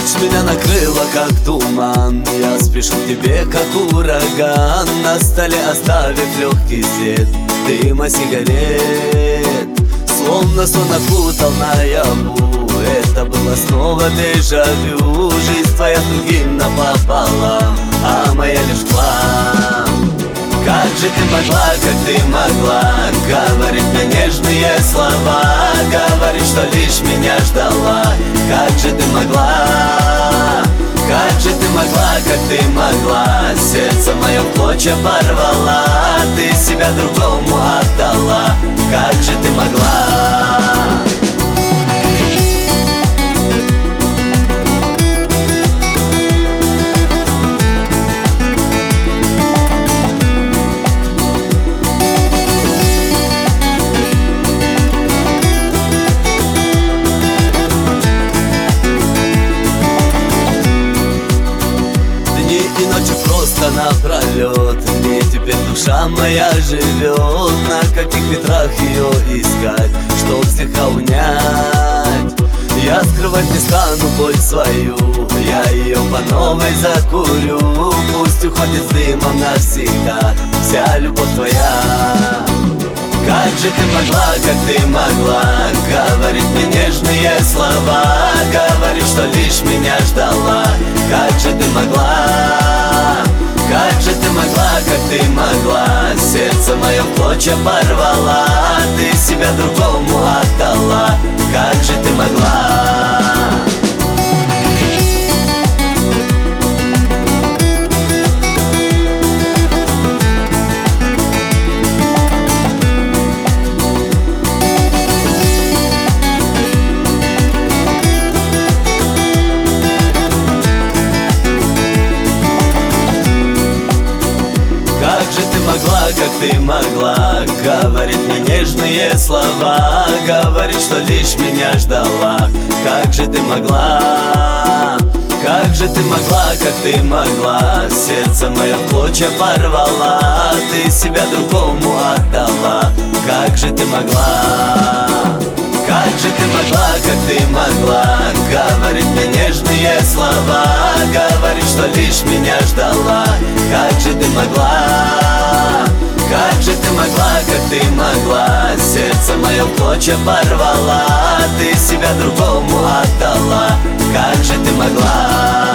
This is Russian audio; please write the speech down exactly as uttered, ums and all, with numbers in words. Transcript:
Ночь меня накрыла, как туман. Я спешу к тебе, как ураган. На столе оставив легкий след дыма сигарет, словно сон окутал наяву. Это было снова дежавю. Жизнь твоя другим напополам, а моя лишь план. Как же ты могла, как ты могла говорить мне нежные слова, говорить, что лишь меня ждала? Как же ты могла, как же ты могла, как ты могла? Сердце мое в клочья порвала, ты себя другому отдала. Как же ты могла? И ночью просто напролет мне теперь душа моя живет. На каких ветрах ее искать, чтоб стиха унять? Я скрывать не стану боль свою, я ее по новой закурю. Пусть уходит с дымом навсегда вся любовь твоя. Как же ты могла, как ты могла говорить мне нежные слова, говорить, что лишь меня ждала? Как же ты могла, как же ты могла, как ты могла? Сердце мое в клочья порвала, ты себя другому отдала. Как же ты могла? Как же ты могла, как ты могла говорить мне нежные слова, говорить, что лишь меня ждала? Как же ты могла, как же ты могла, как ты могла? Сердце мое в клочья порвала, ты себя другому отдала. Как же ты могла, как же ты могла, как ты могла говорить мне нежные слова, говорить, что лишь меня ждала? Как же ты могла, как же ты могла, как ты могла? Сердце мое в клочья порвала, ты себя другому отдала. Как же ты могла?